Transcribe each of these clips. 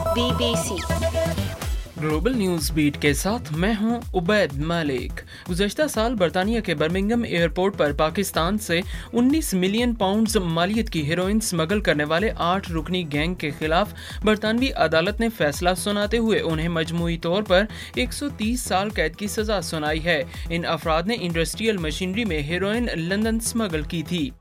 BBC global news beat के साथ मैं हूं उबैद मालिक। गुज़श्ता साल बरतानिया के बर्मिंघम एयरपोर्ट पर पाकिस्तान से 19 मिलियन पाउंड्स मालियत की हेरोइन स्मगल करने वाले 8 रुकनी गैंग के खिलाफ बरतानवी अदालत ने फैसला सुनाते हुए उन्हें मजमूई तौर पर 130 साल कैद की सजा सुनाई है। इन अफराद ने इंडस्ट्रियल मशीनरी में हेरोइन लंदन स्मगल की थी।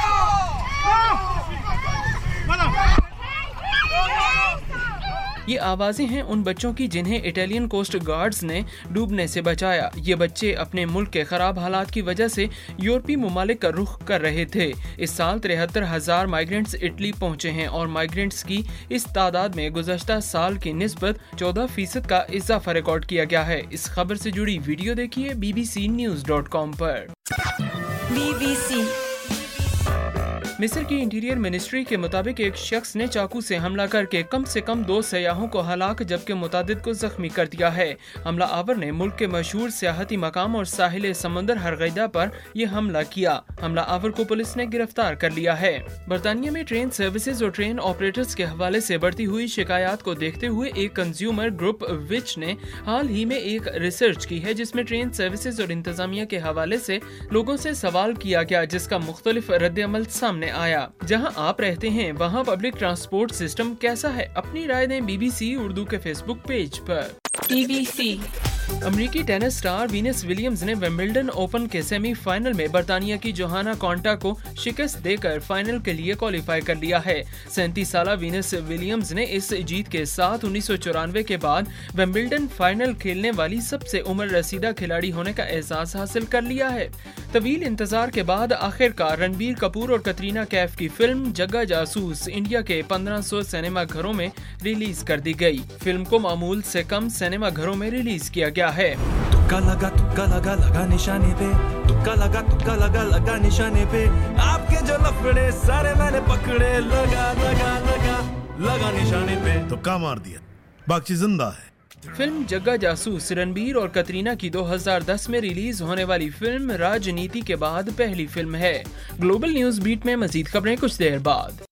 ये आवाज़ें हैं उन बच्चों की जिन्हें इटालियन कोस्ट गार्ड्स ने डूबने से बचाया। ये बच्चे अपने मुल्क के ख़राब हालात की वजह से यूरोपीय ममालिक का रुख कर रहे थे। इस साल 73,000 माइग्रेंट्स इटली पहुंचे हैं और माइग्रेंट्स की इस तादाद में गुज़श्ता साल की निस्बत 14% का इजाफा रिकॉर्ड किया गया है। इस खबर से जुड़ी वीडियो देखिए bbcnews.com पर। BBC मिस्र की इंटीरियर मिनिस्ट्री के मुताबिक एक शख्स ने चाकू से हमला करके कम से कम 2 सयाहों को हलाक जबकि मुतादिद को जख्मी कर दिया है। हमला आवर ने मुल्क के मशहूर सियाहती मकाम और साहिल समंदर हरगैदा पर यह हमला किया। हमला आवर को पुलिस ने गिरफ्तार कर लिया है। बरतानिया में ट्रेन सर्विसेज और ट्रेन ऑपरेटर्स के हवाले से बढ़ती हुई शिकायत को देखते हुए एक कंज्यूमर ग्रुप विच ने हाल ही में एक रिसर्च की है जिसमें ट्रेन सर्विसेज और इंतजामिया के हवाले से लोगों से सवाल किया गया, जिसका मुख्तलिफ रद्द-ए-अमल सामने आया। जहां आप रहते हैं वहां पब्लिक ट्रांसपोर्ट सिस्टम कैसा है? अपनी राय दें BBC उर्दू के फेसबुक पेज पर। BBC अमरीकी टेनिस स्टार वीनस विलियम्स ने विंबलडन ओपन के सेमीफाइनल में बरतानिया की जोहाना कॉन्टा को शिकस्त देकर फाइनल के लिए क्वालिफाई कर लिया है। 37 साला वीनस विलियम्स ने इस जीत के साथ 1994 के बाद विंबलडन फाइनल खेलने वाली सबसे उम्र रसीदा खिलाड़ी होने का एहसास हासिल कर लिया है। तवील इंतजार के बाद आखिरकार रणबीर कपूर और कतरीना कैफ की फिल्म जग्गा जासूस इंडिया के 1500 सिनेमा घरों में रिलीज कर दी गई। फिल्म को मामूल से कम सिनेमा घरों में रिलीज किया गया है। तुक्का लगा लगा निशाने पे, तुक्का लगा निशाने पे, आपके जो लफड़े सारे मैंने पकड़े, लगा निशाने पे, तुक्का मार दिया, बाकी जिंदा है। फिल्म जग्गा जासूस रणबीर और कतरीना की 2010 में रिलीज होने वाली फिल्म राजनीति के बाद पहली फिल्म है। ग्लोबल न्यूज़ बीट में मजीद खबरें कुछ देर बाद।